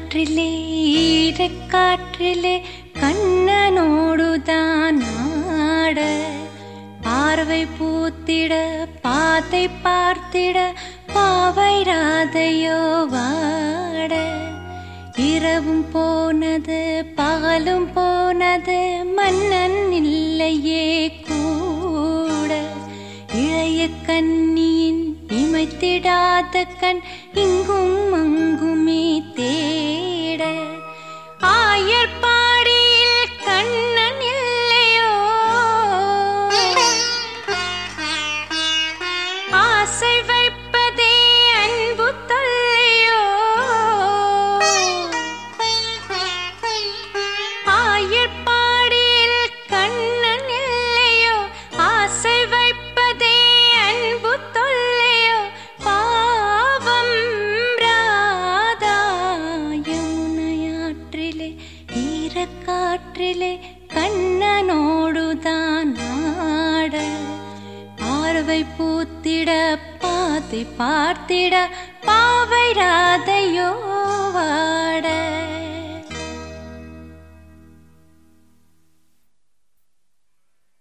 காற்றிலே ஈரக்காற்றிலே கண்ணனோடுதான் ஆட, பார்வை பூத்திட பாத்தை பார்த்திட பாவை ராதையோ வாட. இரவும் போனது பகலும் போனது மன்னன் இல்லையே கூட. இளைய கண்ணியின் இமைத்திடாத கண் இங்கும் அங்குமே தேட. ஆயர்பாடியில் கண்ணன் இல்லையோ, ஆசை வைப்பதே அன்பு தொல்லையோ. ஆயர்பாடியில் கண்ணன் இல்லையோ, ஆசை வைப்பதே அன்பு தொல்லையோ. பாவம் ராதா யமுனையாற்றிலே ஈரக்காற்றிலே கண்ணனோடுதான் ஆட, பார்வை பூத்திட பாத்தை பார்த்திட பாவை ராதையோ வாட.